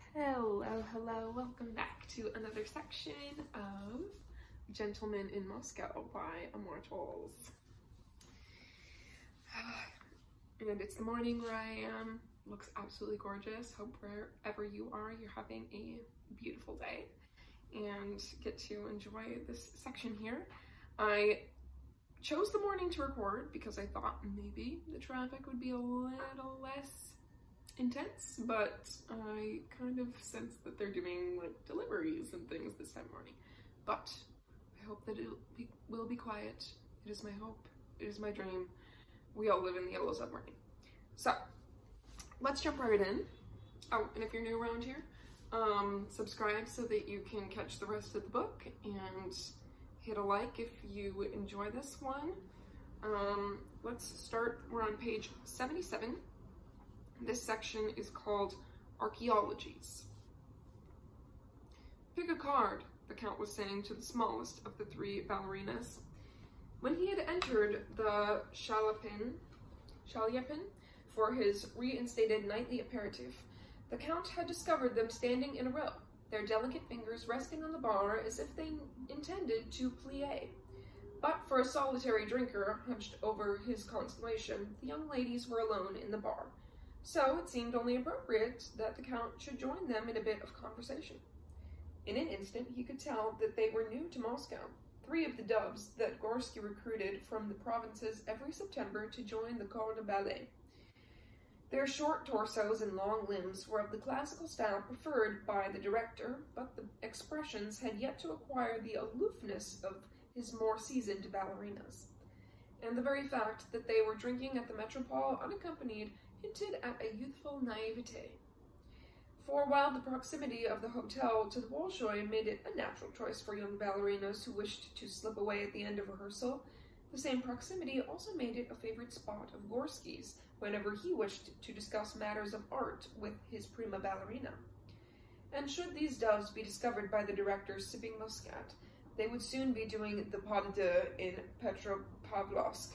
Hello, welcome back to another section of Gentlemen in Moscow by Immortals. And it's the morning where I am. Looks absolutely gorgeous. Hope wherever you are, you're having a beautiful day and get to enjoy this section here. I chose the morning to record because I thought maybe the traffic would be a little less intense, but I kind of sense that they're doing like deliveries and things this time of morning. But I hope that it will be quiet. It is my hope. It is my dream. We all live in the yellow submarine. So let's jump right in. Oh, and if you're new around here, subscribe so that you can catch the rest of the book, and hit a like if you enjoy this one. Let's start. We're on page 77. This section is called Archaeologies. Pick a card, the Count was saying to the smallest of the three ballerinas. When he had entered the Chalyapin for his reinstated nightly aperitif, the Count had discovered them standing in a row, their delicate fingers resting on the bar as if they intended to plie. But for a solitary drinker hunched over his constellation, the young ladies were alone in the bar. So it seemed only appropriate that the Count should join them in a bit of conversation. In an instant he could tell that they were new to Moscow, three of the doves that Gorsky recruited from the provinces every September to join the corps de ballet. Their short torsos and long limbs were of the classical style preferred by the director, but the expressions had yet to acquire the aloofness of his more seasoned ballerinas. And the very fact that they were drinking at the Metropole unaccompanied hinted at a youthful naivete. For while the proximity of the hotel to the Bolshoi made it a natural choice for young ballerinas who wished to slip away at the end of rehearsal, the same proximity also made it a favorite spot of Gorsky's whenever he wished to discuss matters of art with his prima ballerina. And should these doves be discovered by the director sipping Muscat, they would soon be doing the pas de deux in Petropavlovsk.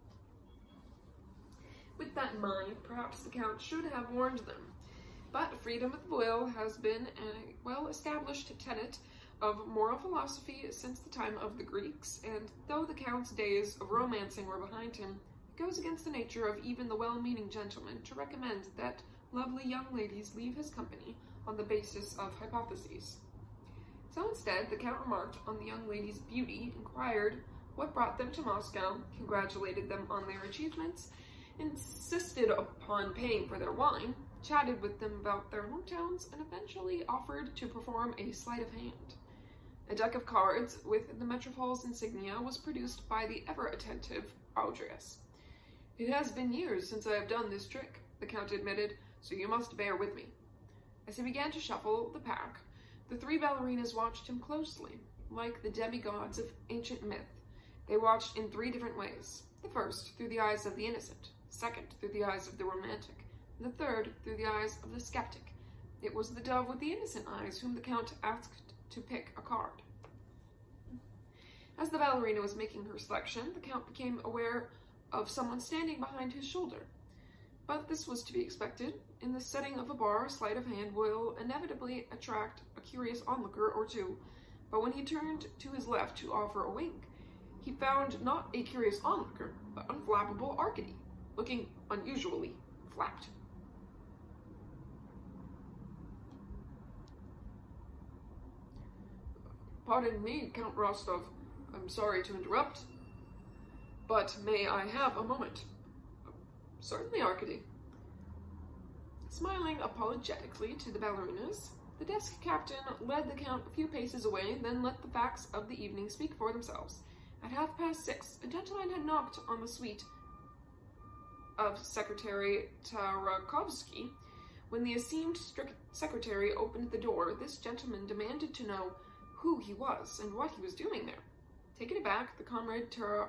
With that in mind, perhaps the Count should have warned them. But freedom at the boil has been a well-established tenet of moral philosophy since the time of the Greeks, and though the Count's days of romancing were behind him, it goes against the nature of even the well-meaning gentleman to recommend that lovely young ladies leave his company on the basis of hypotheses. So instead, the Count remarked on the young ladies' beauty, inquired what brought them to Moscow, congratulated them on their achievements, insisted upon paying for their wine, chatted with them about their hometowns, and eventually offered to perform a sleight of hand. A deck of cards with the Metropole's insignia was produced by the ever-attentive Audrius. It has been years since I have done this trick, the Count admitted, so you must bear with me. As he began to shuffle the pack, the three ballerinas watched him closely. Like the demigods of ancient myth, they watched in three different ways. The first, through the eyes of the innocent, second, through the eyes of the romantic, and the third, through the eyes of the skeptic. It was the dove with the innocent eyes whom the Count asked to pick a card. As the ballerina was making her selection, the Count became aware of someone standing behind his shoulder. But this was to be expected. In the setting of a bar, sleight of hand will inevitably attract a curious onlooker or two, but when he turned to his left to offer a wink, he found not a curious onlooker, but unflappable Arcady, looking unusually flapped. Pardon me, Count Rostov. I'm sorry to interrupt, but may I have a moment? Certainly, Arcady. Smiling apologetically to the ballerinas, the desk captain led the Count a few paces away, then let the facts of the evening speak for themselves. At 6:30, a gentleman had knocked on the suite of Secretary Tarakovsky. When the esteemed secretary opened the door, this gentleman demanded to know who he was and what he was doing there. Taken aback, the comrade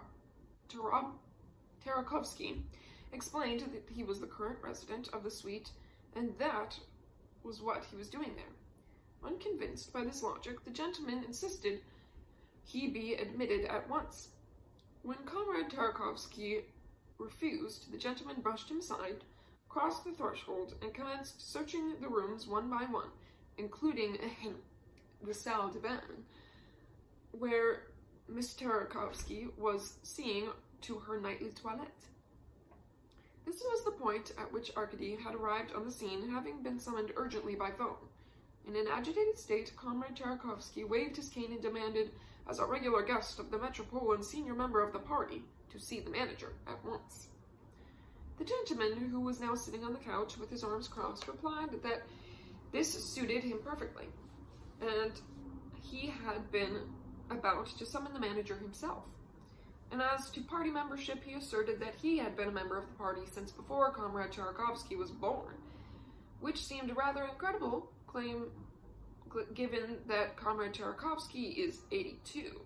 Tarakovsky explained that he was the current resident of the suite, and that was what he was doing there. Unconvinced by this logic, the gentleman insisted he be admitted at once. When Comrade Tarakovsky refused, the gentleman brushed him aside, crossed the threshold, and commenced searching the rooms one by one, including the salle de bain, where Miss Tarakovsky was seeing to her nightly toilette. This was the point at which Arkady had arrived on the scene, having been summoned urgently by phone. In an agitated state, Comrade Tarakovsky waved his cane and demanded, as a regular guest of the Metropole and senior member of the party, to see the manager at once. The gentleman, who was now sitting on the couch with his arms crossed, replied that this suited him perfectly, and he had been about to summon the manager himself. And as to party membership, he asserted that he had been a member of the party since before Comrade Tarakovsky was born, which seemed a rather incredible claim given that Comrade Tarakovsky is 82.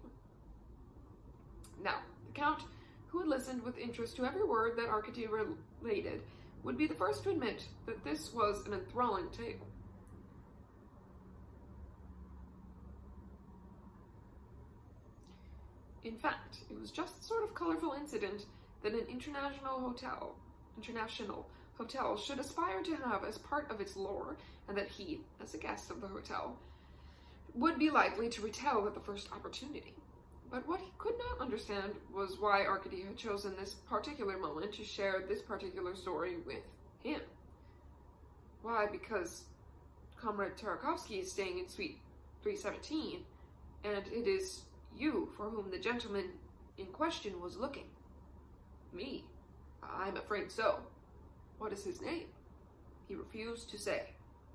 Now, the Count, who had listened with interest to every word that Arkady related, would be the first to admit that this was an enthralling tale. In fact, it was just the sort of colorful incident that an international hotel should aspire to have as part of its lore, and that he, as a guest of the hotel, would be likely to retell at the first opportunity. But what he could not understand was why Arkady had chosen this particular moment to share this particular story with him. Why? Because Comrade Tarakovsky is staying in Suite 317, and it is you for whom the gentleman in question was looking. Me? I'm afraid so. What is his name? He refused to say. ...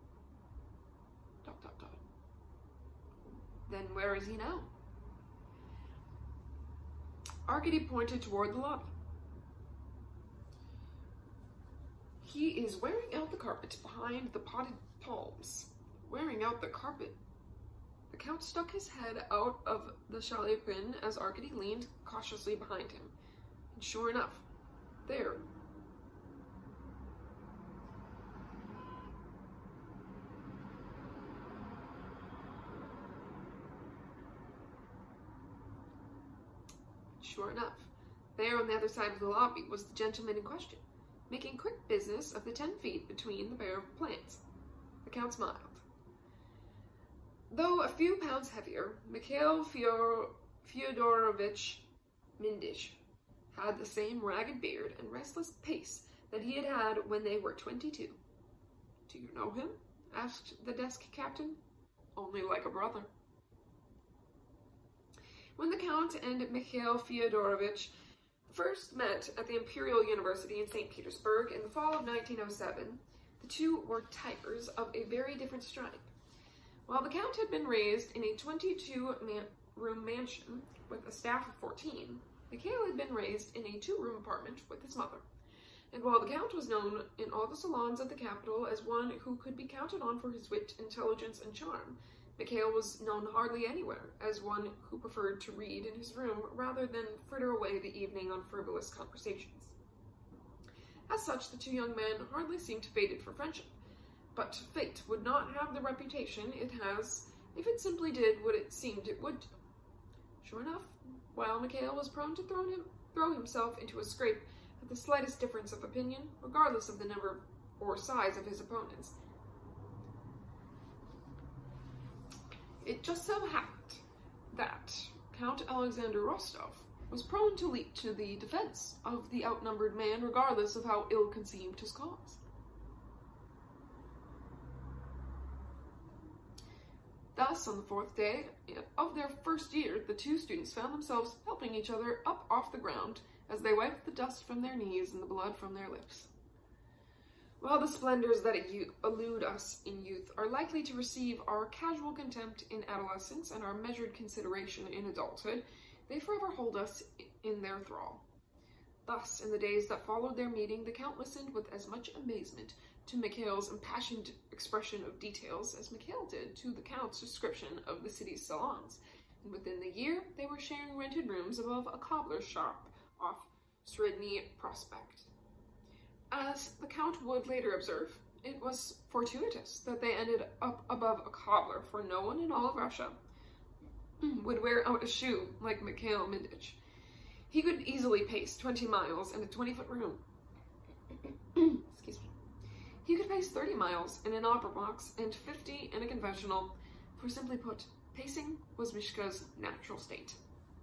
Then where is he now? Arkady pointed toward the lobby. He is wearing out the carpet behind the potted palms. Wearing out the carpet. The Count stuck his head out of the chalet pin as Arkady leaned cautiously behind him. And sure enough, there. Sure enough, there on the other side of the lobby was the gentleman in question, making quick business of the 10 feet between the pair of plants. The Count smiled. Though a few pounds heavier, Mikhail Fyodorovich Mindich had the same ragged beard and restless pace that he had had when they were 22. Do you know him? Asked the desk captain. Only like a brother. When the Count and Mikhail Fyodorovich first met at the Imperial University in St. Petersburg in the fall of 1907, the two were tigers of a very different stripe. While the Count had been raised in a 22-room mansion with a staff of 14, Mikhail had been raised in a 2-room apartment with his mother. And while the Count was known in all the salons of the capital as one who could be counted on for his wit, intelligence, and charm, Mikhail was known hardly anywhere as one who preferred to read in his room rather than fritter away the evening on frivolous conversations. As such, the two young men hardly seemed fated for friendship, but fate would not have the reputation it has if it simply did what it seemed it would do. Sure enough, while Mikhail was prone to throw himself into a scrape at the slightest difference of opinion, regardless of the number or size of his opponents, it just so happened that Count Alexander Rostov was prone to leap to the defense of the outnumbered man, regardless of how ill-conceived his cause. Thus, on the 4th day of their first year, the two students found themselves helping each other up off the ground as they wiped the dust from their knees and the blood from their lips. While the splendors that elude us in youth are likely to receive our casual contempt in adolescence and our measured consideration in adulthood, they forever hold us in their thrall. Thus, in the days that followed their meeting, the Count listened with as much amazement to Mikhail's impassioned expression of details as Mikhail did to the Count's description of the city's salons, and within the year they were sharing rented rooms above a cobbler's shop off Sredny Prospect. As the Count would later observe, it was fortuitous that they ended up above a cobbler, for no one in all of Russia would wear out a shoe like Mikhail Mindich. He could easily pace 20 miles in a 20-foot room. Excuse me. He could pace 30 miles in an opera box and 50 in a confessional, for simply put, pacing was Mishka's natural state.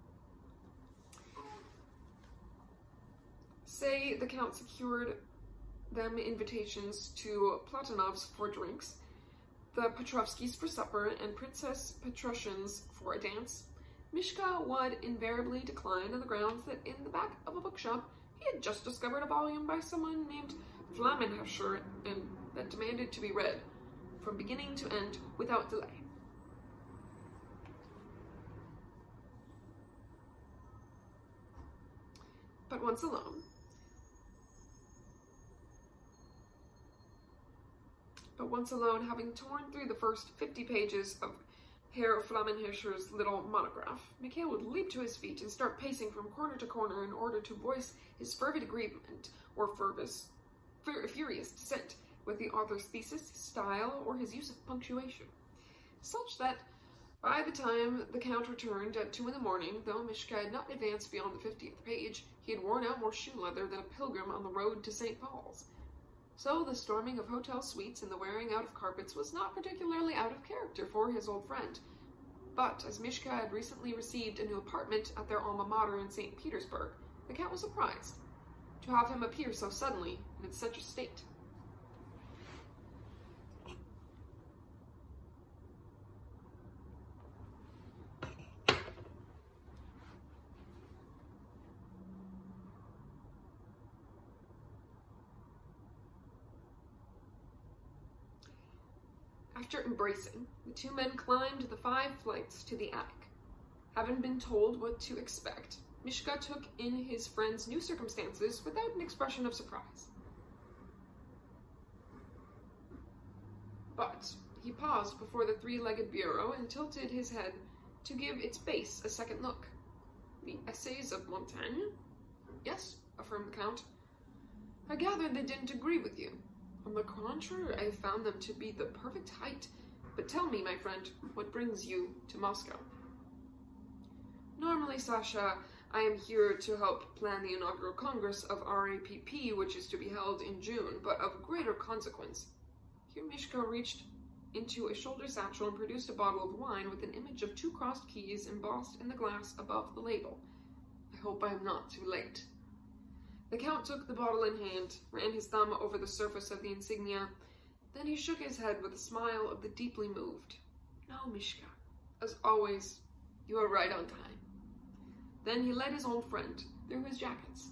Say the Count secured them invitations to Platonov's for drinks, the Petrovskys for supper, and Princess Petrushins for a dance, Mishka would invariably decline on the grounds that in the back of a bookshop he had just discovered a volume by someone named Flammenhescher and that demanded to be read from beginning to end without delay. But once alone, having torn through the first 50 pages of Herr Flammenhescher's little monograph, Mikhail would leap to his feet and start pacing from corner to corner in order to voice his fervid agreement or furious dissent with the author's thesis, his style, or his use of punctuation, such that by the time the Count returned at 2 in the morning, though Mishka had not advanced beyond the 50th page, he had worn out more shoe leather than a pilgrim on the road to St. Paul's. So the storming of hotel suites and the wearing out of carpets was not particularly out of character for his old friend. But as Mishka had recently received a new apartment at their alma mater in St. Petersburg, the Count was surprised to have him appear so suddenly and in such a state. After embracing, the two men climbed the 5 flights to the attic. Having been told what to expect, Mishka took in his friend's new circumstances without an expression of surprise. But he paused before the 3-legged bureau and tilted his head to give its base a second look. The Essays of Montaigne? Yes, affirmed the Count. I gather they didn't agree with you. On the contrary, I found them to be the perfect height. But tell me, my friend, what brings you to Moscow? Normally, Sasha, I am here to help plan the inaugural Congress of RAPP, which is to be held in June, but of greater consequence. Here Mishka reached into a shoulder satchel and produced a bottle of wine with an image of 2 crossed keys embossed in the glass above the label. I hope I am not too late. The Count took the bottle in hand, ran his thumb over the surface of the insignia, then he shook his head with a smile of the deeply moved. No, Mishka, as always, you are right on time. Then he led his old friend through his jackets.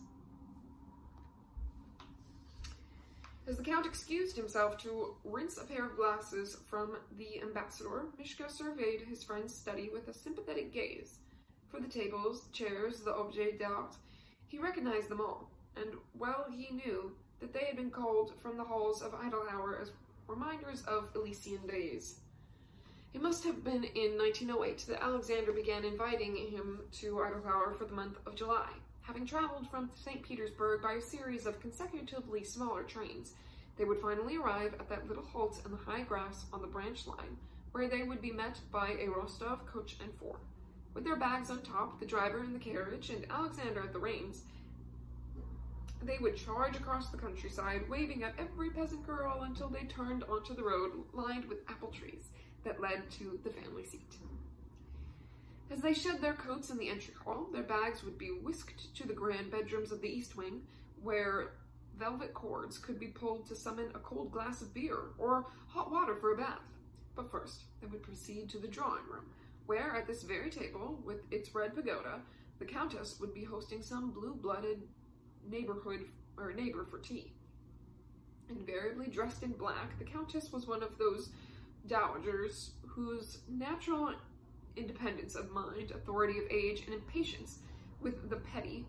As the Count excused himself to rinse a pair of glasses from the ambassador, Mishka surveyed his friend's study with a sympathetic gaze. For the tables, the chairs, the objets d'art, he recognized them all, and well he knew that they had been called from the halls of Idlehour as reminders of Elysian days. It must have been in 1908 that Alexander began inviting him to Idlehour for the month of July. Having traveled from St. Petersburg by a series of consecutively smaller trains, they would finally arrive at that little halt in the high grass on the branch line, where they would be met by a Rostov coach and 4. With their bags on top, the driver in the carriage, and Alexander at the reins, they would charge across the countryside, waving at every peasant girl until they turned onto the road lined with apple trees that led to the family seat. As they shed their coats in the entry hall, their bags would be whisked to the grand bedrooms of the East Wing, where velvet cords could be pulled to summon a cold glass of beer or hot water for a bath. But first, they would proceed to the drawing room, where at this very table, with its red pagoda, the Countess would be hosting some blue-blooded neighbor for tea. Invariably dressed in black, the Countess was one of those dowagers whose natural independence of mind, authority of age, and impatience with the petty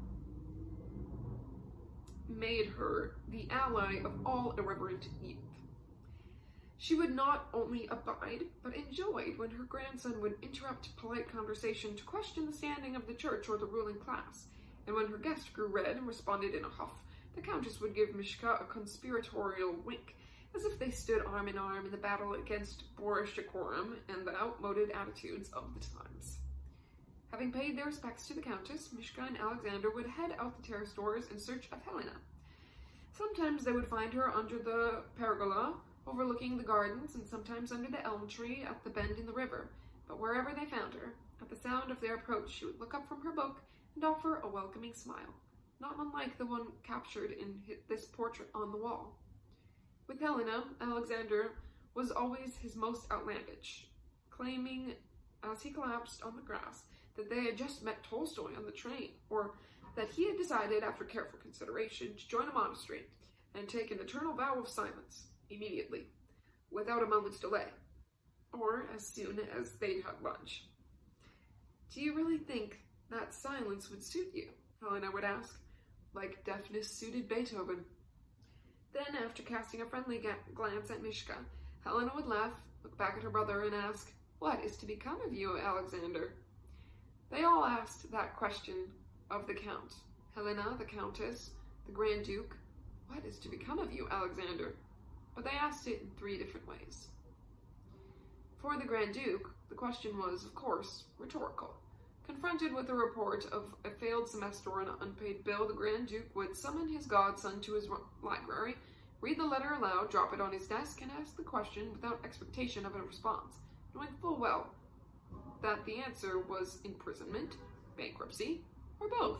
made her the ally of all irreverent youth. She would not only abide, but enjoyed when her grandson would interrupt polite conversation to question the standing of the church or the ruling class, and when her guest grew red and responded in a huff, the Countess would give Mishka a conspiratorial wink, as if they stood arm in arm in the battle against boorish decorum and the outmoded attitudes of the times. Having paid their respects to the Countess, Mishka and Alexander would head out the terrace doors in search of Helena. Sometimes they would find her under the pergola, overlooking the gardens, and sometimes under the elm tree at the bend in the river. But wherever they found her, at the sound of their approach, she would look up from her book and offer a welcoming smile, not unlike the one captured in this portrait on the wall. With Helena, Alexander was always his most outlandish, claiming, as he collapsed on the grass, that they had just met Tolstoy on the train, or that he had decided, after careful consideration, to join a monastery and take an eternal vow of silence immediately, without a moment's delay, or as soon as they'd had lunch. "Do you really think that silence would suit you?" Helena would ask, like deafness suited Beethoven. Then, after casting a friendly glance at Mishka, Helena would laugh, look back at her brother, and ask, "What is to become of you, Alexander?" They all asked that question of the Count. Helena, the Countess, the Grand Duke, "What is to become of you, Alexander?" But they asked it in 3 different ways. For the Grand Duke, the question was, of course, rhetorical. Confronted with a report of a failed semester or an unpaid bill, the Grand Duke would summon his godson to his library, read the letter aloud, drop it on his desk, and ask the question without expectation of a response, knowing full well that the answer was imprisonment, bankruptcy, or both.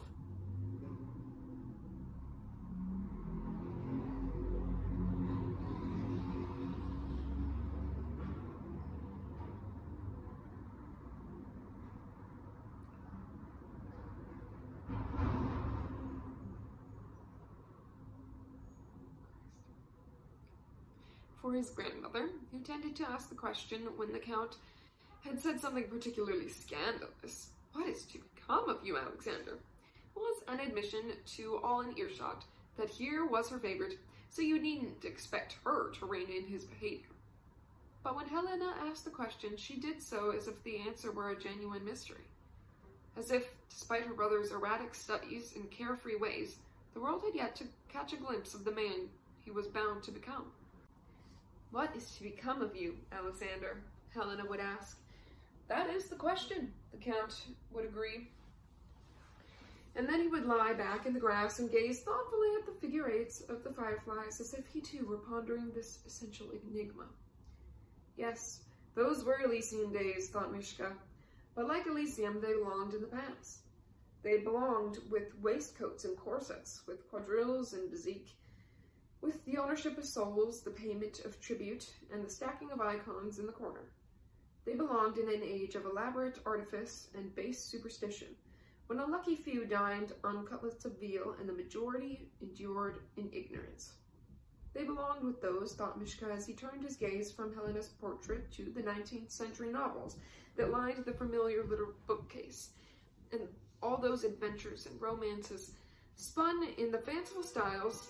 For his grandmother, who tended to ask the question when the Count had said something particularly scandalous, "What is to become of you, Alexander?" was an admission to all in earshot that here was her favorite, so you needn't expect her to rein in his behavior. But when Helena asked the question, she did so as if the answer were a genuine mystery, as if, despite her brother's erratic studies and carefree ways, the world had yet to catch a glimpse of the man he was bound to become. "What is to become of you, Alexander?" Helena would ask. "That is the question," the Count would agree. And then he would lie back in the grass and gaze thoughtfully at the figure 8s of the fireflies, as if he too were pondering this essential enigma. Yes, those were Elysian days, thought Mishka, but like Elysium, they belonged in the past. They belonged with waistcoats and corsets, with quadrilles and bezique, with the ownership of souls, the payment of tribute, and the stacking of icons in the corner. They belonged in an age of elaborate artifice and base superstition, when a lucky few dined on cutlets of veal and the majority endured in ignorance. They belonged with those, thought Mishka as he turned his gaze from Helena's portrait to the 19th century novels that lined the familiar little bookcase, and all those adventures and romances spun in the fanciful styles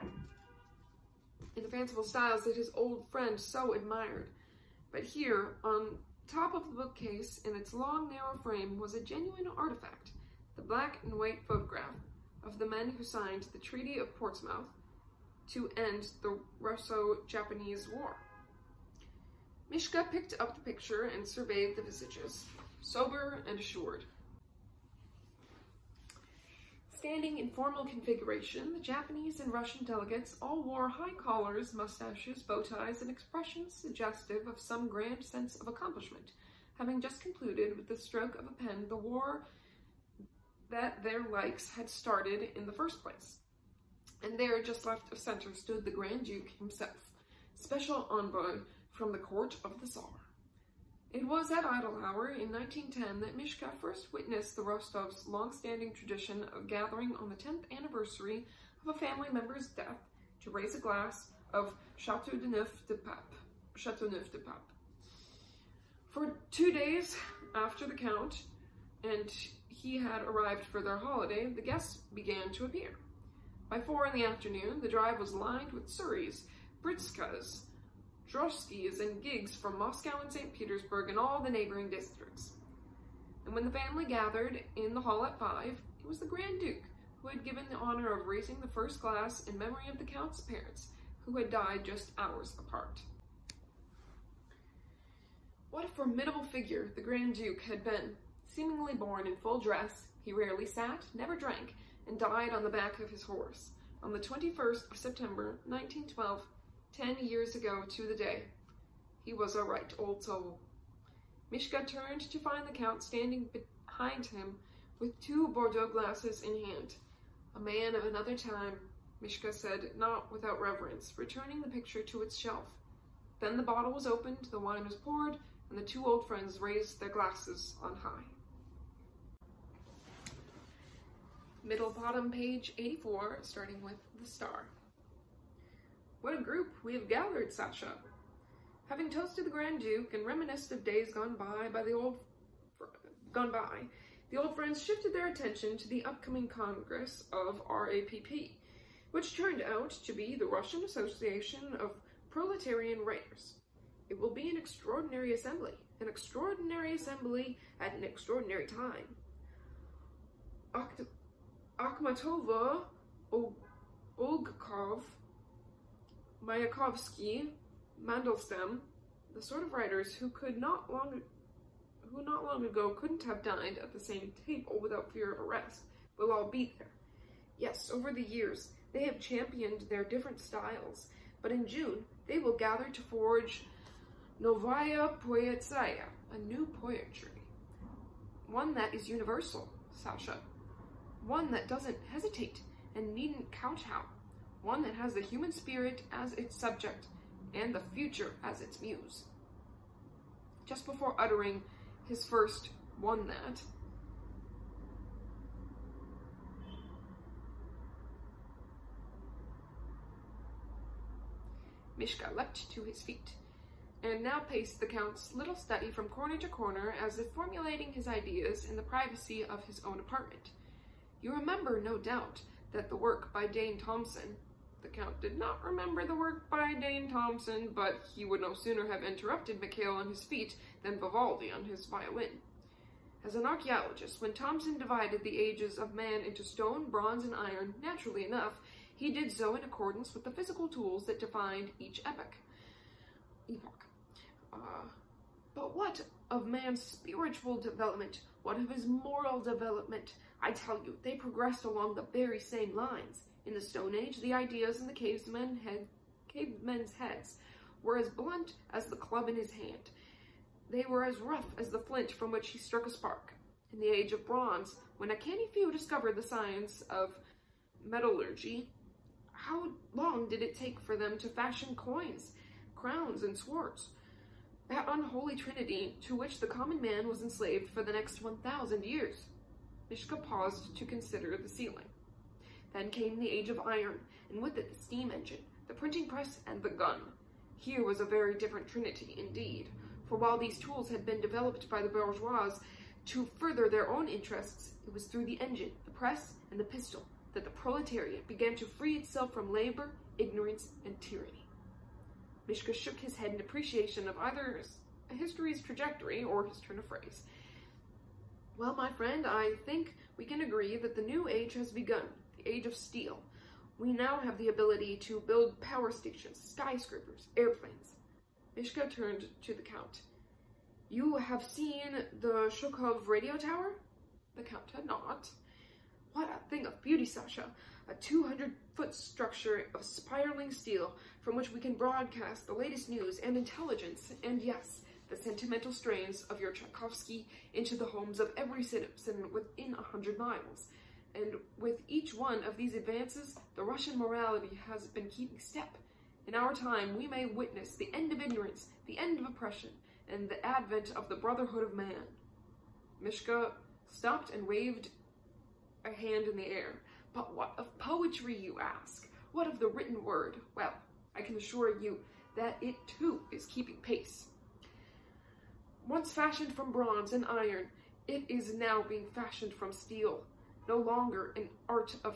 that his old friend so admired. But here, on top of the bookcase, in its long, narrow frame, was a genuine artifact, the black and white photograph of the men who signed the Treaty of Portsmouth to end the Russo-Japanese War. Mishka picked up the picture and surveyed the visages, sober and assured. Standing in formal configuration, the Japanese and Russian delegates all wore high collars, mustaches, bow ties, and expressions suggestive of some grand sense of accomplishment, having just concluded with the stroke of a pen the war that their likes had started in the first place. And there, just left of center, stood the Grand Duke himself, special envoy from the court of the Tsar. It was at idle hour in 1910 that Mishka first witnessed the Rostovs' long-standing tradition of gathering on the 10th anniversary of a family member's death to raise a glass of Chateauneuf du Pape. For 2 days after the Count and he had arrived for their holiday, the guests began to appear. By 4 in the afternoon, the drive was lined with surreys, britskas, droshkis, and gigs from Moscow and St. Petersburg and all the neighboring districts. And when the family gathered in the hall at 5, it was the Grand Duke who had given the honor of raising the first glass in memory of the Count's parents, who had died just hours apart. What a formidable figure the Grand Duke had been. Seemingly born in full dress, he rarely sat, never drank, and died on the back of his horse, on the 21st of September, 1912, 10 years ago to the day. He was a right old soul. Mishka turned to find the Count standing behind him with 2 Bordeaux glasses in hand. A man of another time, Mishka said, not without reverence, returning the picture to its shelf. Then the bottle was opened, the wine was poured, and the 2 old friends raised their glasses on high. Middle bottom, page 84, starting with the star. What a group we have gathered, Sasha. Having toasted the Grand Duke and reminisced of days gone by, the old friends shifted their attention to the upcoming Congress of RAPP, which turned out to be the Russian Association of Proletarian Writers. It will be an extraordinary assembly at an extraordinary time. Akhmatova, Olgakov, Mayakovsky, Mandelstam, the sort of writers who not long ago couldn't have dined at the same table without fear of arrest, will all be there. Yes, over the years, they have championed their different styles, but in June, they will gather to forge Novaya Poetskaya, a new poetry. One that is universal, Sasha. One that doesn't hesitate and needn't kowtow. One that has the human spirit as its subject and the future as its muse. Just before uttering his first one that, Mishka leapt to his feet, and now paced the Count's little study from corner to corner as if formulating his ideas in the privacy of his own apartment. You remember, no doubt, that the work by Dane Thomson— the Count did not remember the work by Dane Thomson, but he would no sooner have interrupted Mikhail on his feet than Vivaldi on his violin. As an archaeologist, when Thomson divided the ages of man into stone, bronze, and iron, naturally enough, he did so in accordance with the physical tools that defined each epoch. But what of man's spiritual development? What of his moral development? I tell you, they progressed along the very same lines. In the Stone Age, the ideas in the cavemen's heads were as blunt as the club in his hand. They were as rough as the flint from which he struck a spark. In the Age of Bronze, when a canny few discovered the science of metallurgy, how long did it take for them to fashion coins, crowns, and swords? That unholy trinity to which the common man was enslaved for the next 1,000 years. Mishka paused to consider the ceiling. Then came the Age of Iron, and with it the steam engine, the printing press, and the gun. Here was a very different trinity indeed, for while these tools had been developed by the bourgeois to further their own interests, it was through the engine, the press, and the pistol that the proletariat began to free itself from labor, ignorance, and tyranny. Mishka shook his head in appreciation of either history's trajectory or his turn of phrase. Well, my friend, I think we can agree that the new age has begun. The age of steel. We now have the ability to build power stations, skyscrapers, airplanes. Mishka turned to the Count. You have seen the Shukov radio tower? The Count had not. What a thing of beauty, Sasha. A 200-foot structure of spiraling steel from which we can broadcast the latest news and intelligence, and yes, the sentimental strains of your Tchaikovsky into the homes of every citizen within 100 miles. And with each one of these advances, the Russian morality has been keeping step. In our time, we may witness the end of ignorance, the end of oppression, and the advent of the brotherhood of man. Mishka stopped and waved a hand in the air. But what of poetry, you ask? What of the written word? Well, I can assure you that it too is keeping pace. Once fashioned from bronze and iron, it is now being fashioned from steel. No longer an art of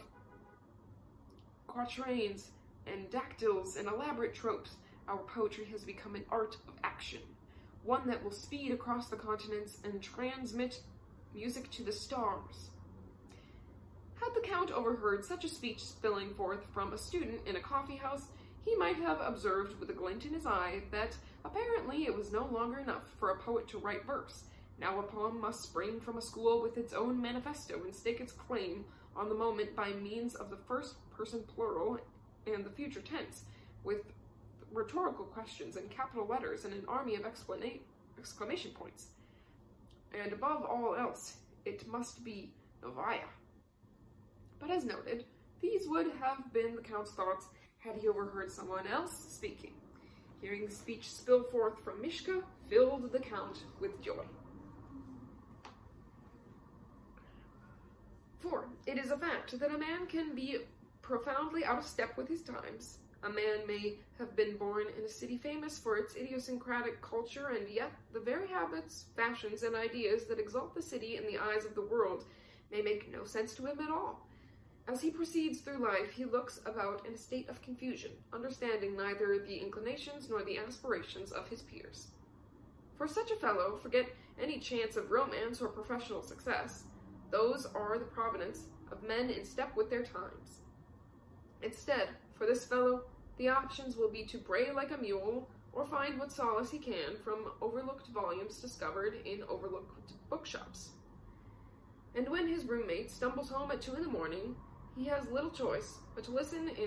quatrains and dactyls and elaborate tropes, our poetry has become an art of action, one that will speed across the continents and transmit music to the stars. Had the Count overheard such a speech spilling forth from a student in a coffee house, he might have observed with a glint in his eye that apparently it was no longer enough for a poet to write verse. Now a poem must spring from a school with its own manifesto and stake its claim on the moment by means of the first person plural and the future tense, with rhetorical questions in capital letters and an army of exclamation points. And above all else, it must be Novaya. But as noted, these would have been the Count's thoughts had he overheard someone else speaking. Hearing the speech spill forth from Mishka filled the Count with joy. For it is a fact that a man can be profoundly out of step with his times. A man may have been born in a city famous for its idiosyncratic culture, and yet the very habits, fashions, and ideas that exalt the city in the eyes of the world may make no sense to him at all. As he proceeds through life, he looks about in a state of confusion, understanding neither the inclinations nor the aspirations of his peers. For such a fellow, forget any chance of romance or professional success. Those are the providence of men in step with their times. Instead, for this fellow, the options will be to bray like a mule, or find what solace he can from overlooked volumes discovered in overlooked bookshops. And when his roommate stumbles home at 2 in the morning, he has little choice but to listen in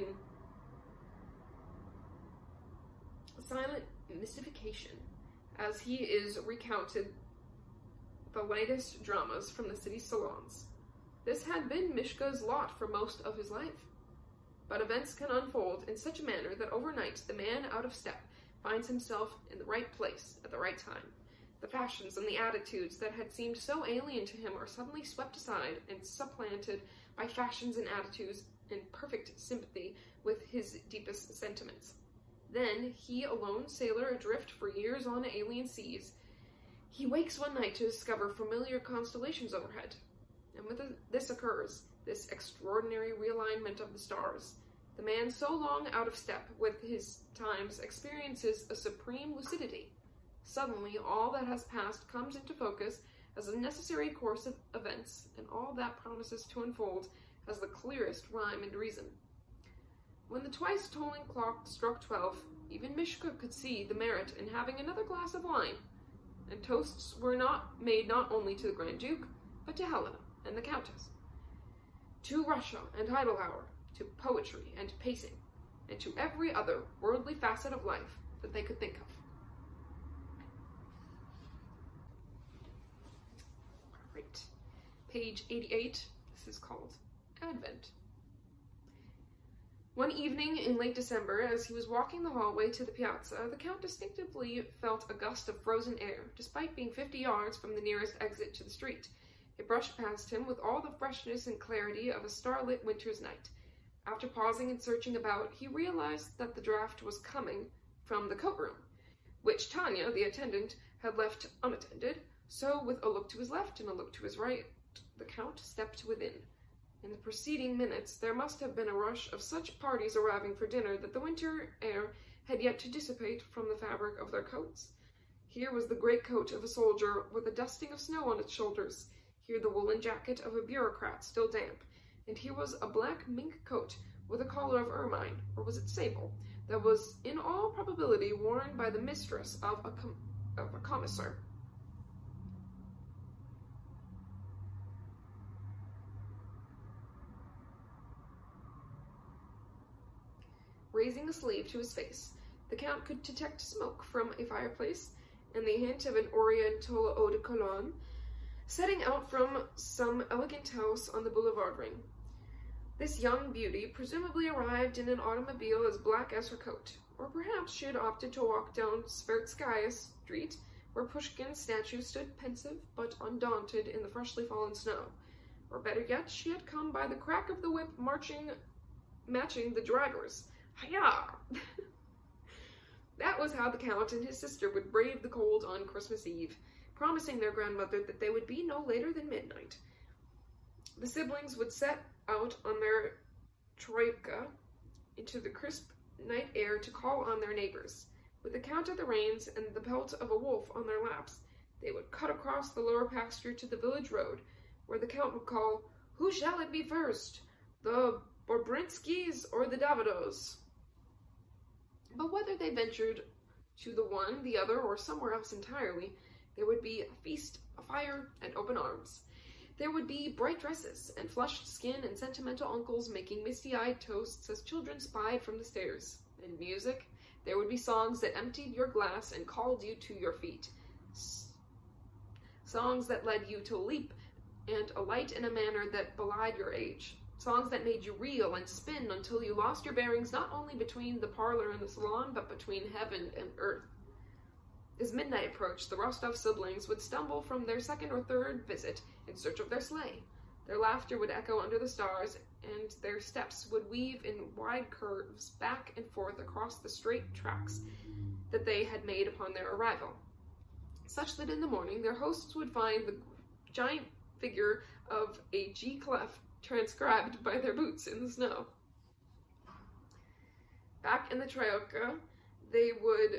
silent mystification as he is recounted the latest dramas from the city's salons. This had been Mishka's lot for most of his life. But events can unfold in such a manner that overnight the man out of step finds himself in the right place at the right time. The fashions and the attitudes that had seemed so alien to him are suddenly swept aside and supplanted by fashions and attitudes in perfect sympathy with his deepest sentiments. Then, he, a lone sailor adrift for years on alien seas, he wakes one night to discover familiar constellations overhead. And when this occurs, this extraordinary realignment of the stars, the man so long out of step with his times experiences a supreme lucidity. Suddenly, all that has passed comes into focus as a necessary course of events, and all that promises to unfold has the clearest rhyme and reason. When the twice-tolling clock struck 12, even Mishka could see the merit in having another glass of wine, and toasts were made not only to the Grand Duke, but to Helena and the Countess, to Russia and Heidelauer, to poetry and pacing, and to every other worldly facet of life that they could think of. Right. Page 88, this is called Advent. One evening in late December, as he was walking the hallway to the piazza, the Count distinctively felt a gust of frozen air, despite being 50 yards from the nearest exit to the street. It brushed past him with all the freshness and clarity of a starlit winter's night. After pausing and searching about, he realized that the draft was coming from the coat room, which Tanya, the attendant, had left unattended, so with a look to his left and a look to his right, the Count stepped within. In the preceding minutes, there must have been a rush of such parties arriving for dinner that the winter air had yet to dissipate from the fabric of their coats. Here was the greatcoat of a soldier with a dusting of snow on its shoulders, here the woolen jacket of a bureaucrat still damp, and here was a black mink coat with a collar of ermine, or was it sable, that was in all probability worn by the mistress of a commissar. Raising a sleeve to his face, the Count could detect smoke from a fireplace and the hint of an oriental eau de cologne setting out from some elegant house on the boulevard ring. This young beauty presumably arrived in an automobile as black as her coat, or perhaps she had opted to walk down Tverskaya Street, where Pushkin's statue stood pensive but undaunted in the freshly fallen snow. Or better yet, she had come by the crack of the whip matching the drivers. Hi-ya! That was how the Count and his sister would brave the cold on Christmas Eve, promising their grandmother that they would be no later than midnight. The siblings would set out on their troika into the crisp night air to call on their neighbors. With the Count at the reins and the pelt of a wolf on their laps, they would cut across the lower pasture to the village road, where the Count would call, "Who shall it be first? The Borbrinskys or the Davidos?" But whether they ventured to the one, the other, or somewhere else entirely, there would be a feast, a fire, and open arms. There would be bright dresses and flushed skin and sentimental uncles making misty-eyed toasts as children spied from the stairs. And music. There would be songs that emptied your glass and called you to your feet. Songs that led you to leap and alight in a manner that belied your age. Songs that made you reel and spin until you lost your bearings not only between the parlor and the salon, but between heaven and earth. As midnight approached, the Rostov siblings would stumble from their second or third visit in search of their sleigh. Their laughter would echo under the stars, and their steps would weave in wide curves back and forth across the straight tracks that they had made upon their arrival, such that in the morning their hosts would find the giant figure of a G clef transcribed by their boots in the snow. Back in the Troika, they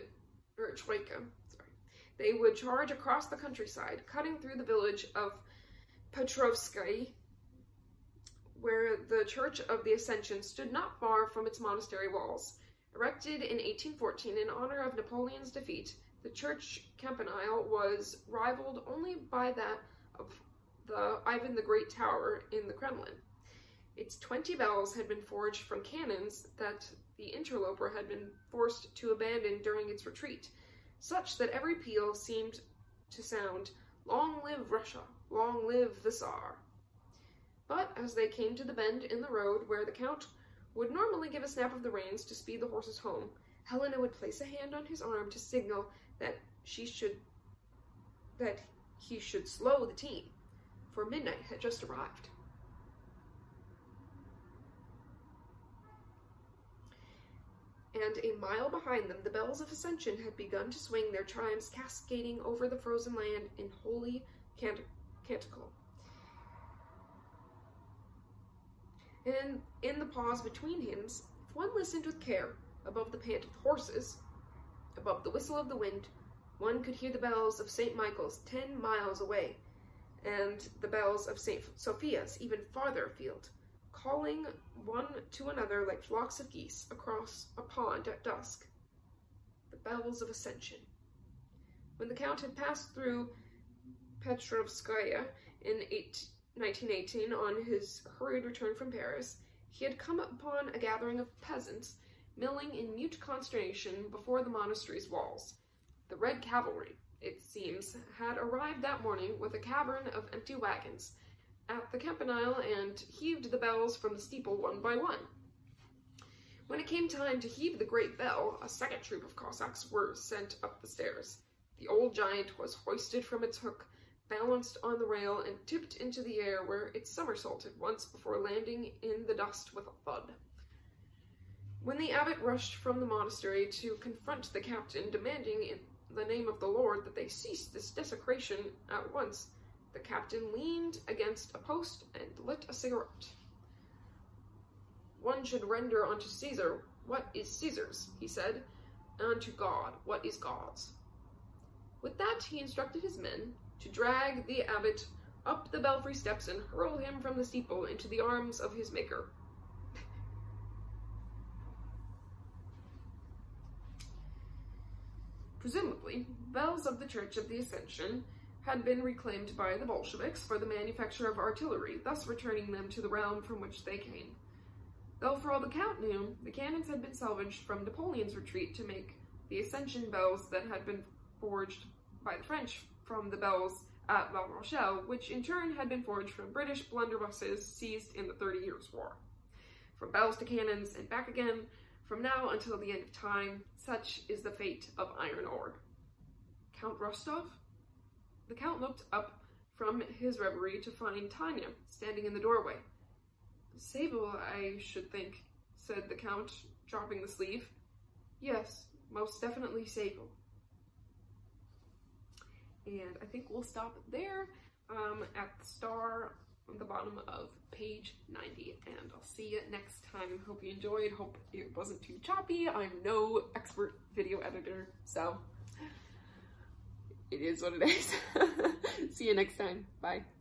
would charge across the countryside, cutting through the village of Petrovsky, where the Church of the Ascension stood not far from its monastery walls. Erected in 1814 in honor of Napoleon's defeat, the church campanile was rivaled only by that of the Ivan the Great Tower in the Kremlin. Its 20 bells had been forged from cannons that the interloper had been forced to abandon during its retreat, such that every peal seemed to sound, "Long live Russia, long live the Tsar." But as they came to the bend in the road where the Count would normally give a snap of the reins to speed the horses home, Helena would place a hand on his arm to signal that he should slow the team, for midnight had just arrived. And a mile behind them, the bells of Ascension had begun to swing their chimes, cascading over the frozen land in holy canticle. And in the pause between hymns, if one listened with care, above the pant of horses, above the whistle of the wind, one could hear the bells of St. Michael's 10 miles away, and the bells of St. Sophia's even farther afield, calling one to another like flocks of geese across a pond at dusk. The bells of Ascension. When the Count had passed through Petrovskaya in 1918 on his hurried return from Paris, he had come upon a gathering of peasants milling in mute consternation before the monastery's walls. The Red Cavalry, it seems, had arrived that morning with a cavern of empty wagons at the campanile and heaved the bells from the steeple one by one. When it came time to heave the great bell, a second troop of Cossacks were sent up the stairs. The old giant was hoisted from its hook, balanced on the rail, and tipped into the air, where it somersaulted once before landing in the dust with a thud. When the abbot rushed from the monastery to confront the captain, demanding in the name of the Lord that they cease this desecration at once, the captain leaned against a post and lit a cigarette. "One should render unto Caesar what is Caesar's," he said, "and unto God what is God's." With that, he instructed his men to drag the abbot up the belfry steps and hurl him from the steeple into the arms of his Maker. Presumably, bells of the Church of the Ascension had been reclaimed by the Bolsheviks for the manufacture of artillery, thus returning them to the realm from which they came. Though for all the Count knew, the cannons had been salvaged from Napoleon's retreat to make the Ascension bells that had been forged by the French from the bells at La Rochelle, which in turn had been forged from British blunderbusses seized in the 30 Years' War. From bells to cannons and back again, from now until the end of time, such is the fate of iron ore. Count Rostov? The Count looked up from his reverie to find Tanya standing in the doorway. "Sable, I should think," said the Count, dropping the sleeve. "Yes, most definitely Sable." And I think we'll stop there at the star on the bottom of page 90. And I'll see you next time. Hope you enjoyed. Hope it wasn't too choppy. I'm no expert video editor, so it is what it is. See you next time. Bye.